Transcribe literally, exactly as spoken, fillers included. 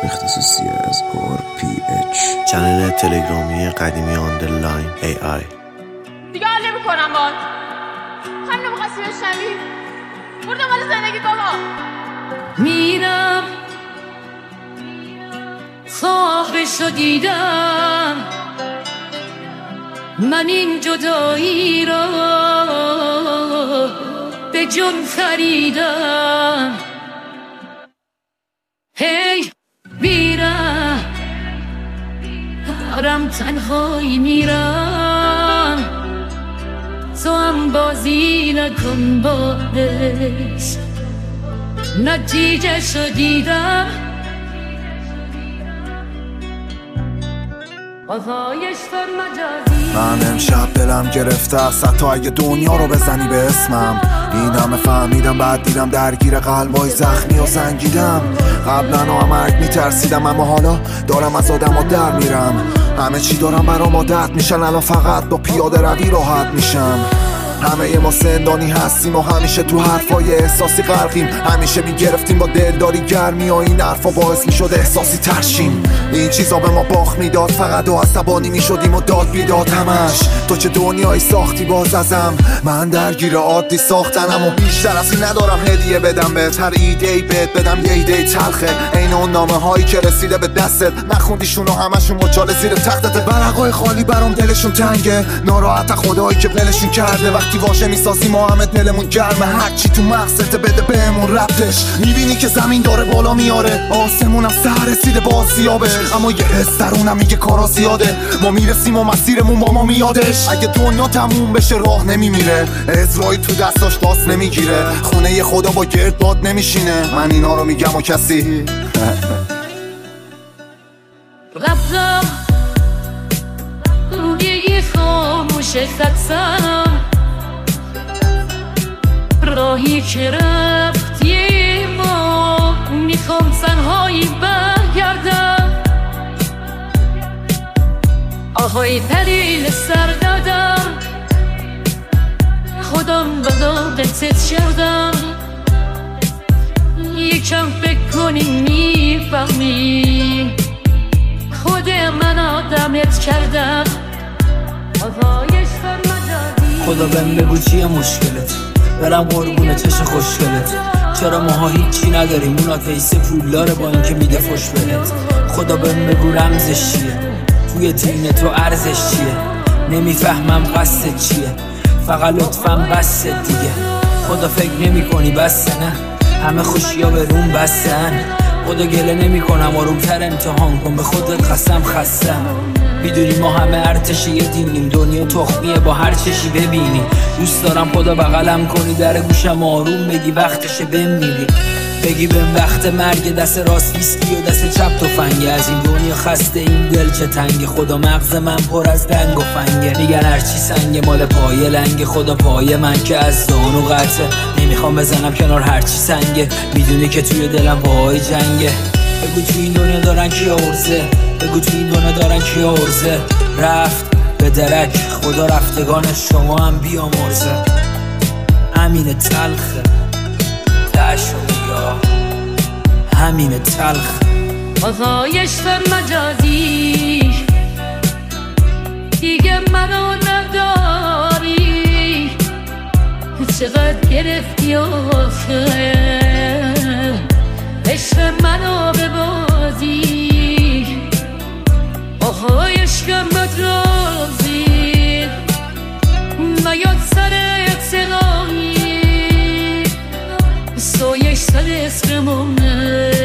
اختصاصی از آر پی اچ، چنل تلگرامی قدیمی آندرلاین ای آی. دیگه حال نمی کنم باید هم نمیخواستی بشنوی برده مال زندگی بابا. میرم خوابشو دیدم، من این جدایی را به جون خریدم. هی میرم دارم تنهایی میرم، تو هم بازی نکن بادش، نتیجه شو دیدم. من امشب دلم گرفته است حتی اگه دنیا رو بزنی به اسمم. این همه فهمیدم بعد دیدم درگیر قلبای زخمی و سنگیدم. قبلا هم مرگ میترسیدم اما حالا دارم از آدم ها در میرم. همه چی دارم برام عادت میشن، الان فقط با پیاده روی راحت میشم. همه ما زندانی هستیم و همیشه تو حرفای احساسی غرقیم. همیشه میگرفتیم با دلداری گرمی و این حرفا باعث میشد احساسی ترشیم. این چیزا به ما باخت میداد، فقط و عصبانی میشدیم و داد بیداد همش. تو چه دنیایی ساختی باز ازم، من درگیر عادی ساختنم و بیشتر از این ندارم هدیه بدم بهت. هر ایده‌ای بهت بدم یه ایده تلخه، عین اون نامه هایی که رسیده به دستت نخوندیشون و همشون مچاله زیر تختت. ورقای خالی برام دلشون تنگه، ناراحت خدایی که ولشون کرده. وقتی واژه میسازی ما همه دلمون گرمه، هرچی تو مغزت بده بهمون ربطش. میبینی که زمین داره بالا میاره، آسمونم سر رسیده با سیابش، اما یه حس درونم میگه کارا زیاده. ما میرسیم و مسیرمون با ما میادش. اگه دنیا تموم بشه راه نمیمیره، اسرائیل تو دستاش داست نمیگیره، خونه خدا با گرد باد نمیشینه. من اینا رو میگم و کسی رفتم روی یه خاموش خطم، راهی که رفتیم و میخوام تنهایی برگردم. آهای دلیل سر دادم، خودم به داغتت شدم. یکم فکر کنی میفهمی خود من آدمت کردم. آزایش در مجازی خدا بهم بگو چیه مشکلت، برم قربون چش خوشگلت. چرا ماها هیچی نداریم، اون آتیسه پولداره با اینکه میده فش بهت. خدا بهم بگو رمزش چیه، توی دین تو ارزش چیه. نمیفهمم قصد چیه، فقط لطفاً بس دیگه. خدا فکر نمی کنی بسه، نه همه خوشی ها به روم بستن. خدا گله نمی کنم آرومتر امتحان کن، به خودت قسم خستم. میدونی ما همه ارتش یه دینیم، دنیا تخمیه با هر چشی ببینی. دوست دارم خدا بغلم کنی، در گوشم آروم بگی وقتشه بمیری. بگی بهم وقت مرگ، دست راست ویسکی و دست چپ تفنگی. از این دنیا خسته این دل چه تنگه، خدا مغز من پر از دنگ و فنگه. میگن هرچی سنگه مال پای لنگه، خدا پای من که از زانو قطعه. نمیخوام بزنم کنار هرچی سنگه، میدونی که توی دلم پای جنگه. بگو توی این دنیا دارن کی آورزه، بگو توی این دنیا دارن کی آورزه. رفت به درک خدا رفتگان شما هم بیامرزه. همین تلخه تشو یا همین تلخ. آزایش در مجازی دیگه منو نداری. چقدر گرفتی آخه عشق منو ببازی. آهای عشقم بدرازی نیاد سر اعتنایی، سایش سر اسممونه